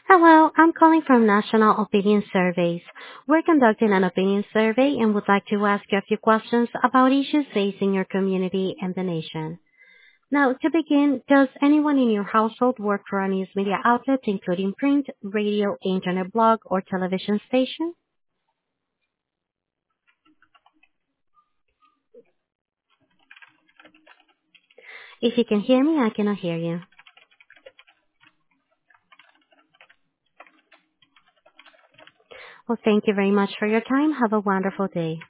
Hello, I'm calling from National Opinion Surveys. We're conducting an opinion survey and would like to ask you a few questions about issues facing your community and the nation. Now, to begin, does anyone in your household work for a news media outlet, including print, radio, internet blog, or television station? If you can hear me, I cannot hear you. Well, thank you very much for your time. Have a wonderful day.